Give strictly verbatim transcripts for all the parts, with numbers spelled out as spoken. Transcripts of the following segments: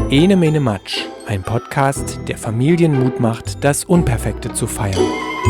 Ene Mene Matsch, ein Podcast, der Familien Mut macht, das Unperfekte zu feiern.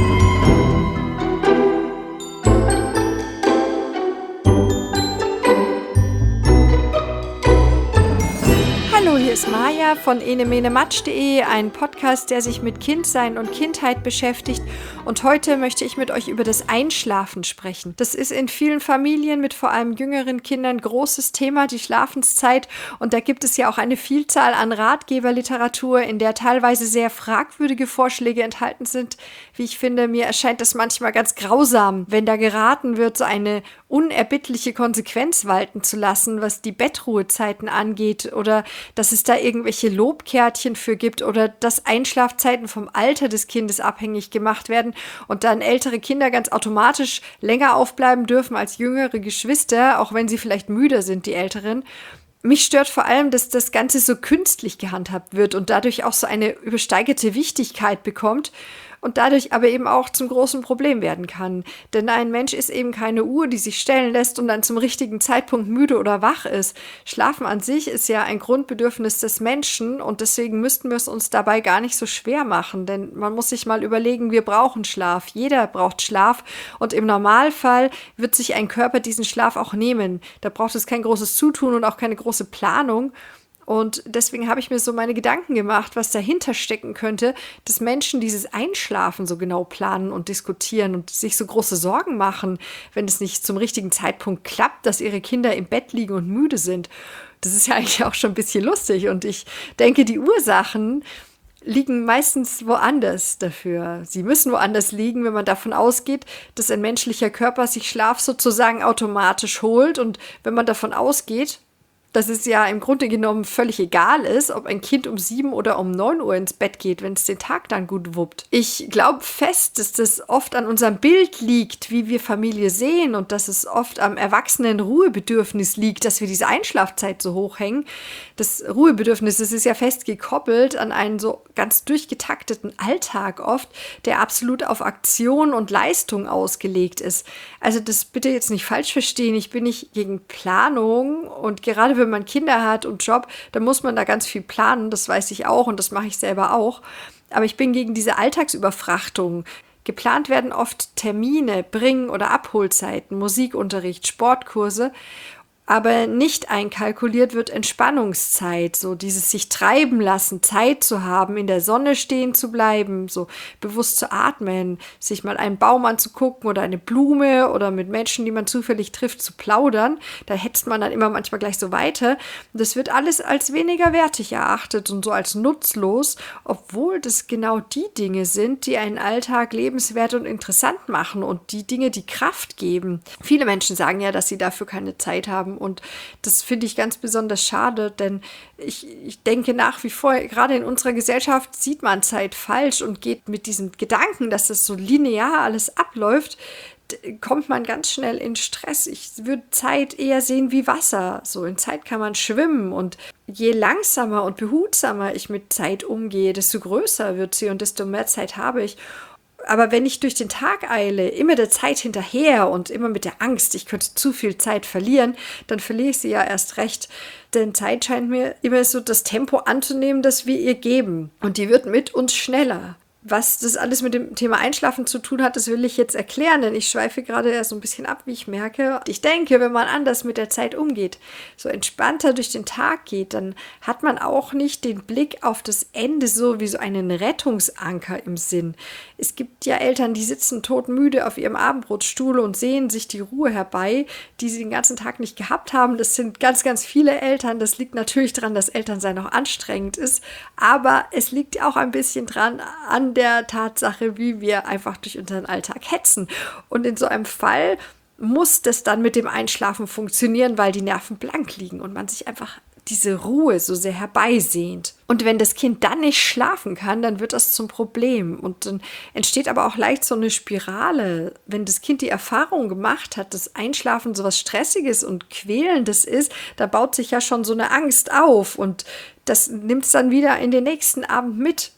Hallo, hier ist Maja von ene mene matsch punkt de, ein Podcast, der sich mit Kindsein und Kindheit beschäftigt. Und heute möchte ich mit euch über das Einschlafen sprechen. Das ist in vielen Familien mit vor allem jüngeren Kindern ein großes Thema, die Schlafenszeit. Und da gibt es ja auch eine Vielzahl an Ratgeberliteratur, in der teilweise sehr fragwürdige Vorschläge enthalten sind. Wie ich finde, mir erscheint das manchmal ganz grausam, wenn da geraten wird, so eine unerbittliche Konsequenz walten zu lassen, was die Bettruhezeiten angeht, oder dass es da irgendwelche Lobkärtchen für gibt oder dass Einschlafzeiten vom Alter des Kindes abhängig gemacht werden und dann ältere Kinder ganz automatisch länger aufbleiben dürfen als jüngere Geschwister, auch wenn sie vielleicht müder sind, die Älteren. Mich stört vor allem, dass das Ganze so künstlich gehandhabt wird und dadurch auch so eine übersteigerte Wichtigkeit bekommt und dadurch aber eben auch zum großen Problem werden kann. Denn ein Mensch ist eben keine Uhr, die sich stellen lässt und dann zum richtigen Zeitpunkt müde oder wach ist. Schlafen an sich ist ja ein Grundbedürfnis des Menschen und deswegen müssten wir es uns dabei gar nicht so schwer machen. Denn man muss sich mal überlegen, wir brauchen Schlaf. Jeder braucht Schlaf und im Normalfall wird sich ein Körper diesen Schlaf auch nehmen. Da braucht es kein großes Zutun und auch keine große Planung. Und deswegen habe ich mir so meine Gedanken gemacht, was dahinter stecken könnte, dass Menschen dieses Einschlafen so genau planen und diskutieren und sich so große Sorgen machen, wenn es nicht zum richtigen Zeitpunkt klappt, dass ihre Kinder im Bett liegen und müde sind. Das ist ja eigentlich auch schon ein bisschen lustig und ich denke, die Ursachen liegen meistens woanders dafür. Sie müssen woanders liegen, wenn man davon ausgeht, dass ein menschlicher Körper sich Schlaf sozusagen automatisch holt und wenn man davon ausgeht, dass es ja im Grunde genommen völlig egal ist, ob ein Kind um sieben oder um neun Uhr ins Bett geht, wenn es den Tag dann gut wuppt. Ich glaube fest, dass das oft an unserem Bild liegt, wie wir Familie sehen und dass es oft am erwachsenen Ruhebedürfnis liegt, dass wir diese Einschlafzeit so hoch hängen. Das Ruhebedürfnis, das ist ja fest gekoppelt an einen so ganz durchgetakteten Alltag oft, der absolut auf Aktion und Leistung ausgelegt ist. Also das bitte jetzt nicht falsch verstehen, ich bin nicht gegen Planung und gerade wenn man Kinder hat und Job, dann muss man da ganz viel planen, das weiß ich auch und das mache ich selber auch. Aber ich bin gegen diese Alltagsüberfrachtung. Geplant werden oft Termine, Bring- oder Abholzeiten, Musikunterricht, Sportkurse, aber nicht einkalkuliert wird Entspannungszeit, so dieses sich treiben lassen, Zeit zu haben, in der Sonne stehen zu bleiben, so bewusst zu atmen, sich mal einen Baum anzugucken oder eine Blume oder mit Menschen, die man zufällig trifft, zu plaudern. Da hetzt man dann immer manchmal gleich so weiter. Das wird alles als weniger wertig erachtet und so als nutzlos, obwohl das genau die Dinge sind, die einen Alltag lebenswert und interessant machen und die Dinge, die Kraft geben. Viele Menschen sagen ja, dass sie dafür keine Zeit haben. Und das finde ich ganz besonders schade, denn ich, ich denke nach wie vor, gerade in unserer Gesellschaft sieht man Zeit falsch und geht mit diesem Gedanken, dass das so linear alles abläuft, kommt man ganz schnell in Stress. Ich würde Zeit eher sehen wie Wasser. So in Zeit kann man schwimmen und je langsamer und behutsamer ich mit Zeit umgehe, desto größer wird sie und desto mehr Zeit habe ich. Aber wenn ich durch den Tag eile, immer der Zeit hinterher und immer mit der Angst, ich könnte zu viel Zeit verlieren, dann verliere ich sie ja erst recht. Denn Zeit scheint mir immer so das Tempo anzunehmen, das wir ihr geben. Und die wird mit uns schneller. Was das alles mit dem Thema Einschlafen zu tun hat, das will ich jetzt erklären, denn ich schweife gerade erst so ein bisschen ab, wie ich merke. Ich denke, wenn man anders mit der Zeit umgeht, so entspannter durch den Tag geht, dann hat man auch nicht den Blick auf das Ende so wie so einen Rettungsanker im Sinn. Es gibt ja Eltern, die sitzen todmüde auf ihrem Abendbrotstuhl und sehen sich die Ruhe herbei, die sie den ganzen Tag nicht gehabt haben. Das sind ganz, ganz viele Eltern. Das liegt natürlich daran, dass Elternsein auch anstrengend ist, aber es liegt auch ein bisschen dran an der Tatsache, wie wir einfach durch unseren Alltag hetzen. Und in so einem Fall muss das dann mit dem Einschlafen funktionieren, weil die Nerven blank liegen und man sich einfach diese Ruhe so sehr herbeisehnt. Und wenn das Kind dann nicht schlafen kann, dann wird das zum Problem. Und dann entsteht aber auch leicht so eine Spirale. Wenn das Kind die Erfahrung gemacht hat, dass Einschlafen so was Stressiges und Quälendes ist, da baut sich ja schon so eine Angst auf und das nimmt es dann wieder in den nächsten Abend mit.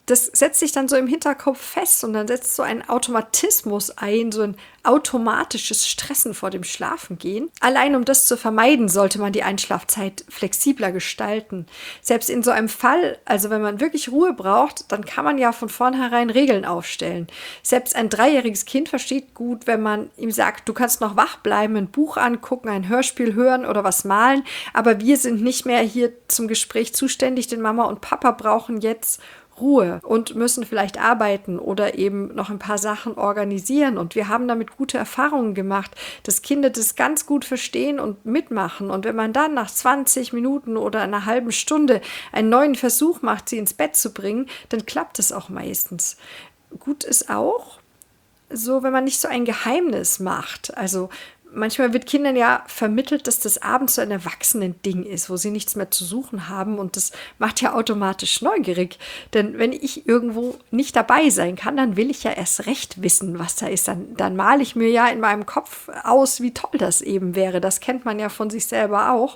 das setzt sich dann so im Hinterkopf fest und dann setzt so ein Automatismus ein, so ein automatisches Stressen vor dem Schlafengehen. Allein um das zu vermeiden, sollte man die Einschlafzeit flexibler gestalten. Selbst in so einem Fall, also wenn man wirklich Ruhe braucht, dann kann man ja von vornherein Regeln aufstellen. Selbst ein dreijähriges Kind versteht gut, wenn man ihm sagt, du kannst noch wach bleiben, ein Buch angucken, ein Hörspiel hören oder was malen, aber wir sind nicht mehr hier zum Gespräch zuständig, denn Mama und Papa brauchen jetzt Ruhe und müssen vielleicht arbeiten oder eben noch ein paar Sachen organisieren. Und wir haben damit gute Erfahrungen gemacht, dass Kinder das ganz gut verstehen und mitmachen. Und wenn man dann nach zwanzig Minuten oder einer halben Stunde einen neuen Versuch macht, sie ins Bett zu bringen, dann klappt es auch meistens. Gut ist auch so, wenn man nicht so ein Geheimnis macht. Also manchmal wird Kindern ja vermittelt, dass das abends so ein Erwachsenen-Ding ist, wo sie nichts mehr zu suchen haben, und das macht ja automatisch neugierig. Denn wenn ich irgendwo nicht dabei sein kann, dann will ich ja erst recht wissen, was da ist. Dann, dann male ich mir ja in meinem Kopf aus, wie toll das eben wäre. Das kennt man ja von sich selber auch.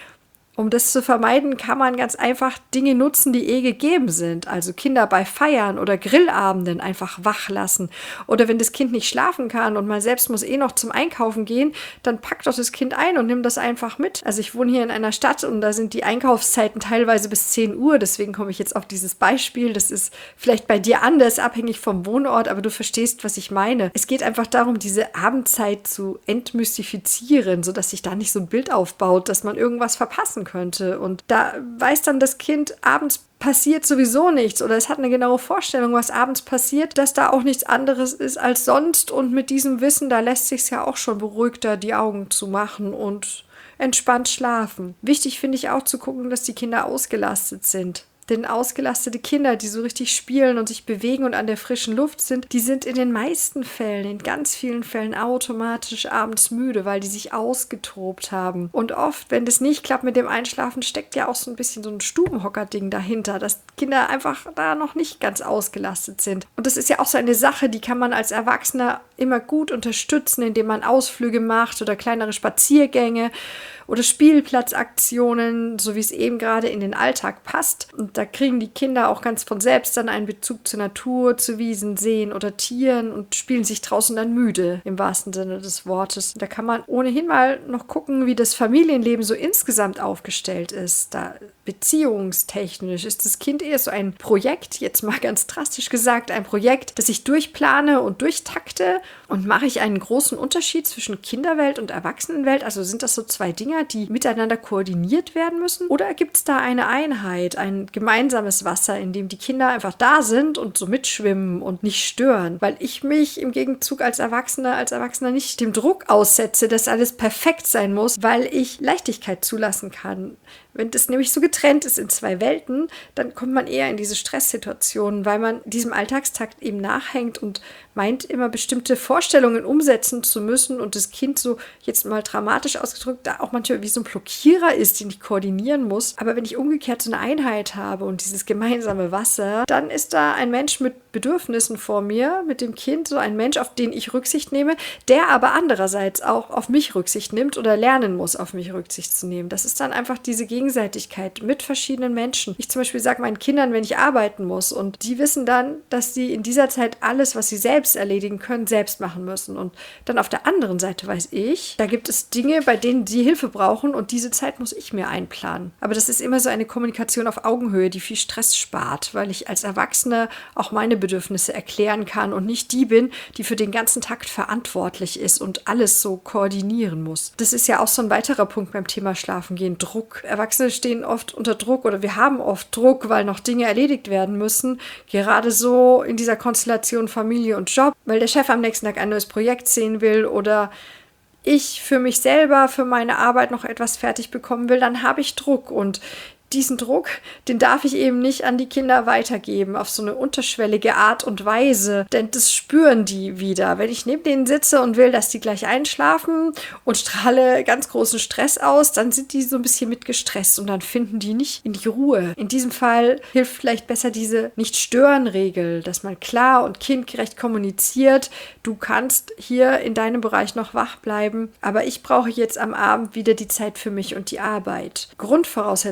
Um das zu vermeiden, kann man ganz einfach Dinge nutzen, die eh gegeben sind. Also Kinder bei Feiern oder Grillabenden einfach wach lassen. Oder wenn das Kind nicht schlafen kann und man selbst muss eh noch zum Einkaufen gehen, dann packt doch das Kind ein und nimmt das einfach mit. Also ich wohne hier in einer Stadt und da sind die Einkaufszeiten teilweise bis zehn Uhr. Deswegen komme ich jetzt auf dieses Beispiel. Das ist vielleicht bei dir anders, abhängig vom Wohnort, aber du verstehst, was ich meine. Es geht einfach darum, diese Abendzeit zu entmystifizieren, sodass sich da nicht so ein Bild aufbaut, dass man irgendwas verpassen könnte. Und da weiß dann das Kind, abends passiert sowieso nichts oder es hat eine genaue Vorstellung, was abends passiert, dass da auch nichts anderes ist als sonst, und mit diesem Wissen, da lässt sich ja auch schon beruhigter die Augen zu machen und entspannt schlafen. Wichtig finde ich auch zu gucken, dass die Kinder ausgelastet sind. Denn ausgelastete Kinder, die so richtig spielen und sich bewegen und an der frischen Luft sind, die sind in den meisten Fällen, in ganz vielen Fällen automatisch abends müde, weil die sich ausgetobt haben. Und oft, wenn das nicht klappt mit dem Einschlafen, steckt ja auch so ein bisschen so ein Stubenhocker-Ding dahinter, dass Kinder einfach da noch nicht ganz ausgelastet sind. Und das ist ja auch so eine Sache, die kann man als Erwachsener immer gut unterstützen, indem man Ausflüge macht oder kleinere Spaziergänge oder Spielplatzaktionen, so wie es eben gerade in den Alltag passt. Und da kriegen die Kinder auch ganz von selbst dann einen Bezug zur Natur, zu Wiesen, Seen oder Tieren und spielen sich draußen dann müde, im wahrsten Sinne des Wortes. Da kann man ohnehin mal noch gucken, wie das Familienleben so insgesamt aufgestellt ist. Da beziehungstechnisch ist das Kind eher so ein Projekt, jetzt mal ganz drastisch gesagt, ein Projekt, das ich durchplane und durchtakte, und mache ich einen großen Unterschied zwischen Kinderwelt und Erwachsenenwelt? Also sind das so zwei Dinge, die miteinander koordiniert werden müssen? Oder gibt es da eine Einheit, ein gemeinsames Wasser, in dem die Kinder einfach da sind und so mitschwimmen und nicht stören? Weil ich mich im Gegenzug als Erwachsener, als Erwachsener nicht dem Druck aussetze, dass alles perfekt sein muss, weil ich Leichtigkeit zulassen kann. Wenn das nämlich so getrennt ist in zwei Welten, dann kommt man eher in diese Stresssituationen, weil man diesem Alltagstakt eben nachhängt und meint, immer bestimmte Vorstellungen umsetzen zu müssen und das Kind so, jetzt mal dramatisch ausgedrückt, da auch manchmal wie so ein Blockierer ist, den ich koordinieren muss. Aber wenn ich umgekehrt so eine Einheit habe und dieses gemeinsame Wasser, dann ist da ein Mensch mit Bedürfnissen vor mir, mit dem Kind, so ein Mensch, auf den ich Rücksicht nehme, der aber andererseits auch auf mich Rücksicht nimmt oder lernen muss, auf mich Rücksicht zu nehmen. Das ist dann einfach diese Gegenseitigkeit mit verschiedenen Menschen. Ich zum Beispiel sage meinen Kindern, wenn ich arbeiten muss, und die wissen dann, dass sie in dieser Zeit alles, was sie selbst erledigen können, selbst machen müssen. Und dann auf der anderen Seite weiß ich, da gibt es Dinge, bei denen sie Hilfe brauchen, und diese Zeit muss ich mir einplanen. Aber das ist immer so eine Kommunikation auf Augenhöhe, die viel Stress spart, weil ich als Erwachsene auch meine Bedürfnisse erklären kann und nicht die bin, die für den ganzen Takt verantwortlich ist und alles so koordinieren muss. Das ist ja auch so ein weiterer Punkt beim Thema Schlafengehen, Druck. Erwachsene stehen oft unter Druck oder wir haben oft Druck, weil noch Dinge erledigt werden müssen. Gerade so in dieser Konstellation Familie und Job, weil der Chef am nächsten Tag ein neues Projekt sehen will oder ich für mich selber, für meine Arbeit noch etwas fertig bekommen will, dann habe ich Druck, und diesen Druck, den darf ich eben nicht an die Kinder weitergeben, auf so eine unterschwellige Art und Weise, denn das spüren die wieder. Wenn ich neben denen sitze und will, dass die gleich einschlafen und strahle ganz großen Stress aus, dann sind die so ein bisschen mitgestresst und dann finden die nicht in die Ruhe. In diesem Fall hilft vielleicht besser diese Nicht-Stören-Regel, dass man klar und kindgerecht kommuniziert, du kannst hier in deinem Bereich noch wach bleiben, aber ich brauche jetzt am Abend wieder die Zeit für mich und die Arbeit. Grundvoraussetzung ist bei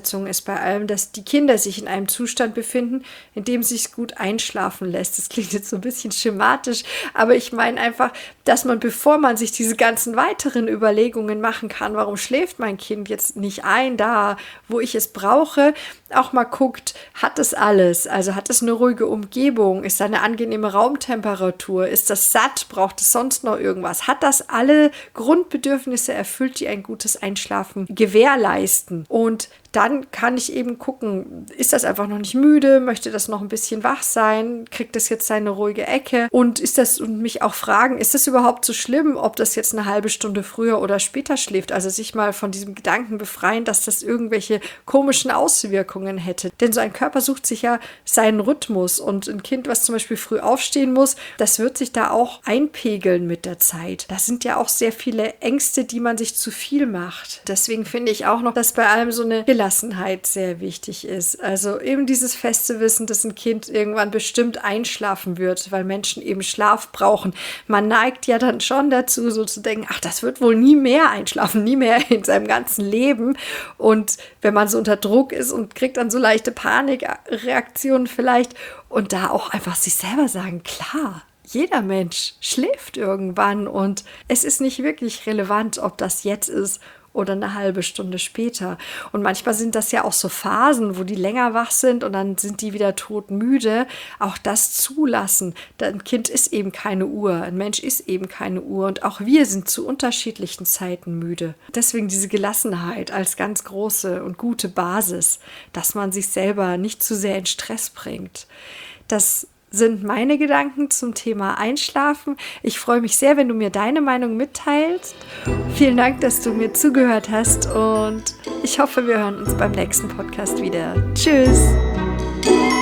bei allem, dass die Kinder sich in einem Zustand befinden, in dem es sich gut einschlafen lässt. Das klingt jetzt so ein bisschen schematisch, aber ich meine einfach, dass man, bevor man sich diese ganzen weiteren Überlegungen machen kann, warum schläft mein Kind jetzt nicht ein, da, wo ich es brauche, auch mal guckt, hat es alles? Also hat es eine ruhige Umgebung? Ist da eine angenehme Raumtemperatur? Ist das satt? Braucht es sonst noch irgendwas? Hat das alle Grundbedürfnisse erfüllt, die ein gutes Einschlafen gewährleisten? Und dann kann ich eben gucken, ist das einfach noch nicht müde? Möchte das noch ein bisschen wach sein? Kriegt das jetzt seine ruhige Ecke? Und ist das, und mich auch fragen, ist das überhaupt so schlimm, ob das jetzt eine halbe Stunde früher oder später schläft? Also sich mal von diesem Gedanken befreien, dass das irgendwelche komischen Auswirkungen hätte. Denn so ein Körper sucht sich ja seinen Rhythmus, und ein Kind, was zum Beispiel früh aufstehen muss, das wird sich da auch einpegeln mit der Zeit. Das sind ja auch sehr viele Ängste, die man sich zu viel macht. Deswegen finde ich auch noch, dass bei allem so eine Gelassenheit sehr wichtig ist. Also eben dieses feste Wissen, dass ein Kind irgendwann bestimmt einschlafen wird, weil Menschen eben Schlaf brauchen. Man neigt ja dann schon dazu, so zu denken, ach, das wird wohl nie mehr einschlafen, nie mehr in seinem ganzen Leben. Und wenn man so unter Druck ist und kriegt dann so leichte Panikreaktionen vielleicht, und da auch einfach sich selber sagen, klar, jeder Mensch schläft irgendwann und es ist nicht wirklich relevant, ob das jetzt ist oder eine halbe Stunde später. Und manchmal sind das ja auch so Phasen, wo die länger wach sind und dann sind die wieder todmüde. Auch das zulassen. Ein Kind ist eben keine Uhr, ein Mensch ist eben keine Uhr, und auch wir sind zu unterschiedlichen Zeiten müde. Deswegen diese Gelassenheit als ganz große und gute Basis, dass man sich selber nicht zu sehr in Stress bringt. Das sind meine Gedanken zum Thema Einschlafen. Ich freue mich sehr, wenn du mir deine Meinung mitteilst. Vielen Dank, dass du mir zugehört hast, und ich hoffe, wir hören uns beim nächsten Podcast wieder. Tschüss!